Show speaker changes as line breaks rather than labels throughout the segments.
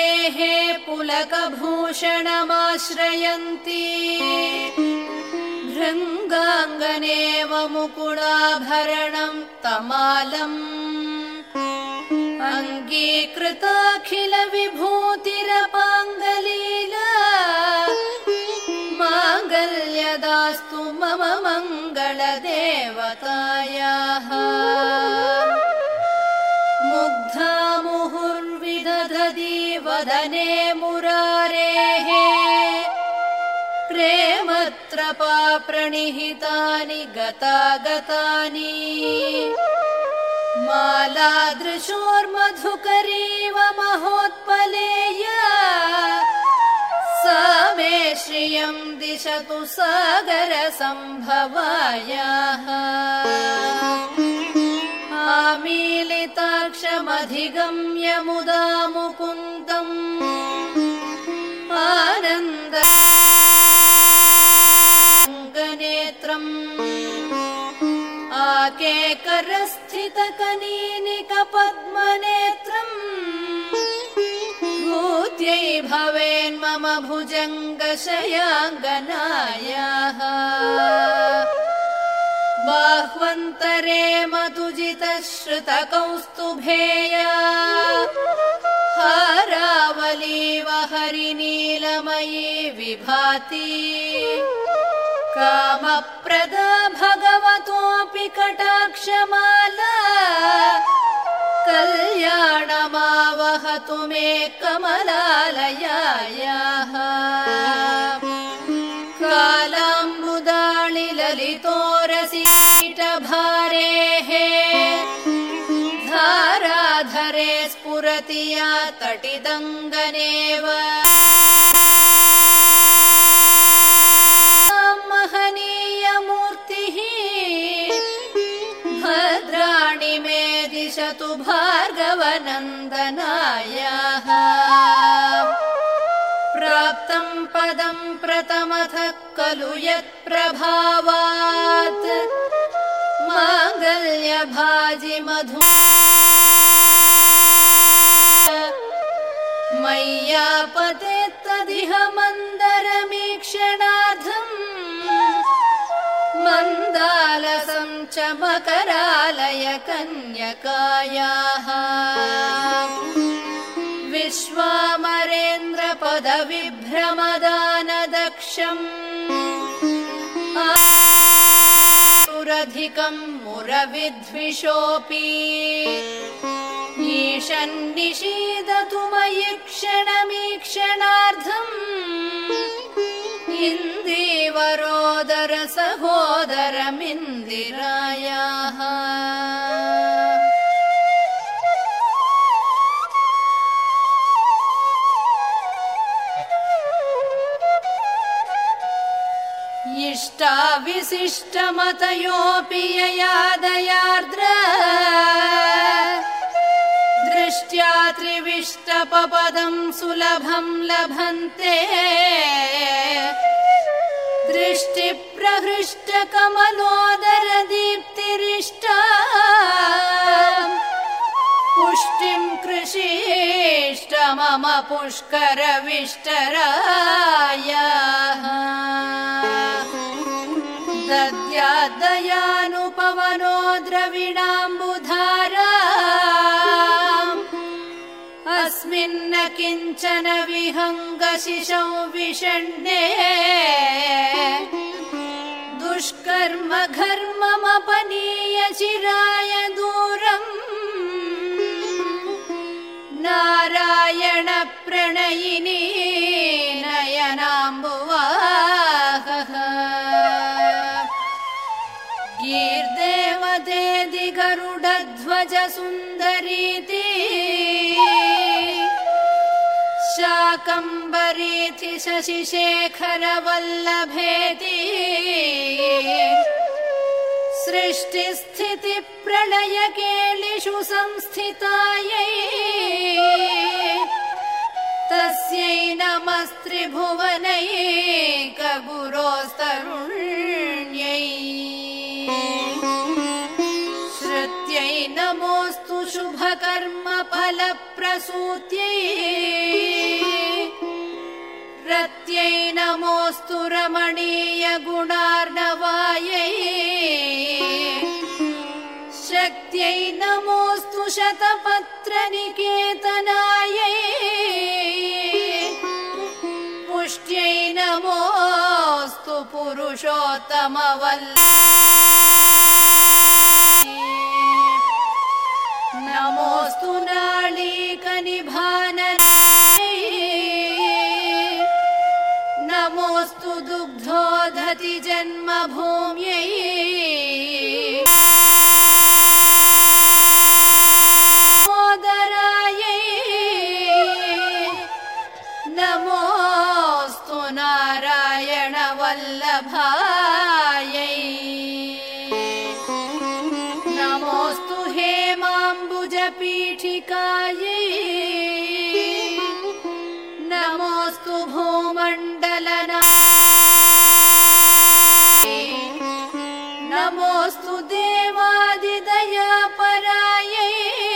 हरेः पुलकभूषणमाश्रयन्ती भृङ्गाङ्गनेव मुकुडाभरणं तमालम् अङ्गीकृताखिल विभूतिरपाङ्गलीला माङ्गल्यदास्तु मम मङ्गलदेवतायाः मुग्धा मुहुर्विदधति वदने मुरारेः प्रेमत्रपा प्रणिहितानि गतागतानि मालादृशोर्मधुकरीव महोत्पलेया सा मे श्रियं दिशतु सागरसम्भवायाः आमीलिताक्षमधिगम्य मुदा मुकुन्दम् आनन्दनेत्रम् आकेकरस्थितकनीनिकपद्मनेत्रम् भूत्यै भवेन्मम भुजङ्गशयाङ्गनायाः बाह्वन्तरे मधुजितश्रुतकौस्तुभेया हारावलीव हरिनीलमयी विभाति कामप्रदा भगवतोऽपि कटाक्षमाला कल्याणमावहतु मे कमलालयायाः कालाम्बुदाळिललितोरसीटभारेः धाराधरे स्फुरति या तटिदङ्गनेव महनीयमूर्तिः भद्राणि मे दिशतु भार्गवनन्दनायाः प्राप्तं पदं प्रथमतः खलु यत्प्रभावात् माङ्गल्यभाजि मधु मय्यापते तदिह मन्दरमीक्षणार्थम् मन्दालसं च मकरालय कन्यकायाः विश्वामरेन्द्रपदविभ्रमदानदक्षम् आसुरधिकं मुरविद्विषोऽपि ईशन्निषीदतु मयि क्षणमीक्षणार्थम् इन्दीवरोदर सहोदरमिन्दिरायाः इष्टाविशिष्टमतयोऽपि यया दयार्द्र दृष्ट्या त्रिविष्टपपदं सुलभं लभन्ते दृष्टिप्रहृष्टकमलोदरदीप्तिरिष्टा पुष्टिं कृषीष्ट मम पुष्करविष्टरायाः दद्यादयानुपवनो द्रविणाम्बुधारा अस्मिन्न किञ्चन विहङ्गशिशौ विषण्णे दुष्कर्म घर्ममपनीय चिराय दूरम् नारायण प्रणयिनी नयनाम्बुवाहः गीर्देवदेदि गरुडध्वज सुन्दरीति शाकम्भरीति शशिशेखर वल्लभेति सृष्टिस्थिति प्रलय केलिषु संस्थितायै तस्यै नमस्त्रिभुवनैकगुरोस्तरुण्यै श्रुत्यै नमोऽस्तु शुभकर्म फलप्रसूत्यै नमोऽस्तु रमणीय गुणार्णवायै शक्त्यै नमोऽस्तु शतपत्रनिकेतनायै पुष्ट्यै नमोऽस्तु पुरुषोत्तमवल्लभायै नमोऽस्तु नाळीकनिभाननायै नमोऽस्तु दुग्धोदधि जन्मभूम्यै मोदरायै नमोऽस्तु नारायणवल्लभायै नमोऽस्तु हेमाम्बुजपीठिकायै नमोऽस्तु भूमण्डलनायै नमोऽस्तु देवादिदयापरायै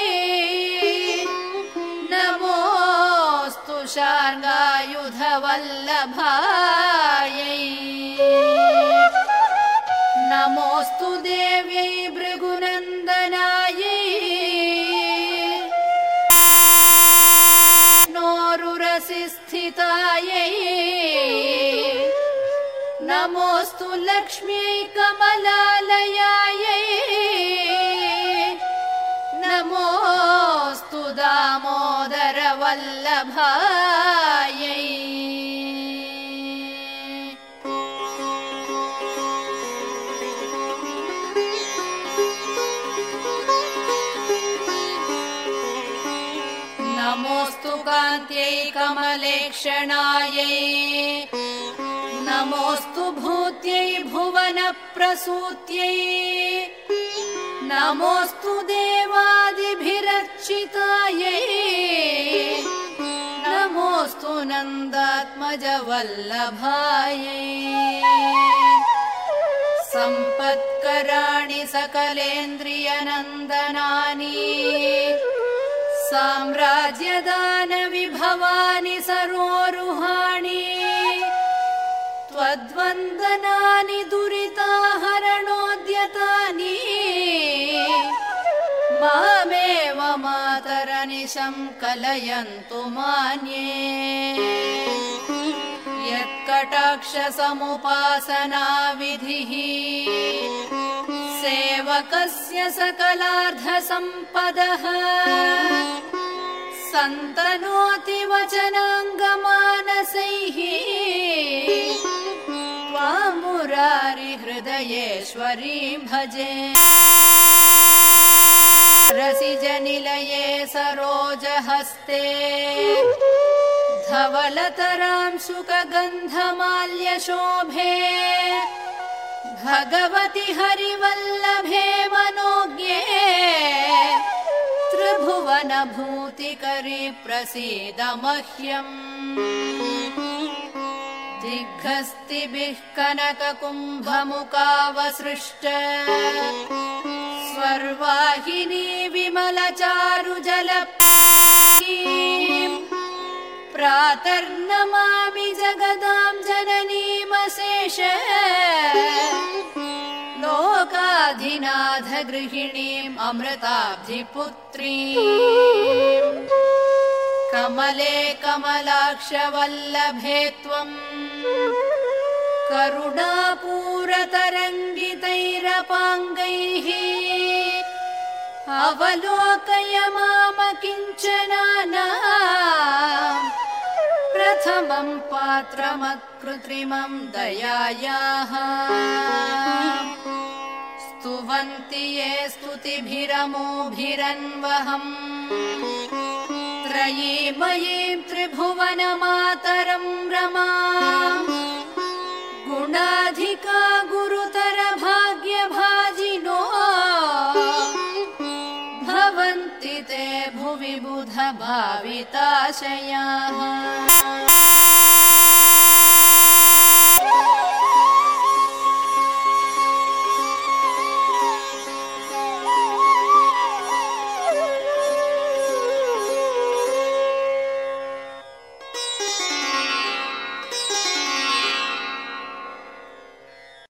नमोऽस्तु शार्ङ्गायुधवल्लभायै नमोऽस्तु देव्यै भृगुनन्दनायै नोरुरसिस्थितायै नमोऽस्तु लक्ष्म्यै कमलालयायै नमोऽस्तु दामोदरवल्लभायै नमोऽस्तु कान्त्यै कमलेक्षणायै नमोऽस्तु भूत्यै भुवनप्रसूत्यै नमोऽस्तु देवादिभिरर्चितायै नमोऽस्तु नन्दात्मजवल्लभायै सम्पत्कराणि सकलेन्द्रियनन्दनानि साम्राज्यदानविभवानि सरोरुहाणि त्वद्वन्दनानि दुरिताहरणोद्यतानि मामेव मातरनिशं कलयन्तु मान्ये यत्कटाक्षसमुपासनाविधिः सेवकस्य सकलार्धसम्पदः सन्तनोति वचनाङ्गमानसैः त्वां मुरारिहृदयेश्वरीं भजे रसिजनिलये सरोजहस्ते धवलतरां सुखगन्धमाल्यशोभे भगवति हरिवल्लभे मनोज्ञे त्रिभुवनभूतिकरी प्रसीद मह्यम् दिग्हस्तिभिः कनककुम्भमुकावसृष्ट स्वर्वाहिनी विमलचारुजलप्रीम् प्रातर्नमामि जगदां जननीमशेष लोकाधिनाथ गृहिणीम् अमृताब्धिपुत्रीम् कमले कमलाक्षवल्लभे त्वम् करुणापूरतरङ्गितैरपाङ्गैः अवलोकय मामकिञ्चनानाम् प्रथमं पात्रमकृत्रिमं दयायाः स्तुवन्ति ये स्तुतिभिरमोभिरन्वहम् त्रयीमयीं त्रिभुवनमातरं रमाम् गुणाधिका गुरुतर भाग्यभाजिनो भवन्ति ते भुवि बुध भाविताशयाः।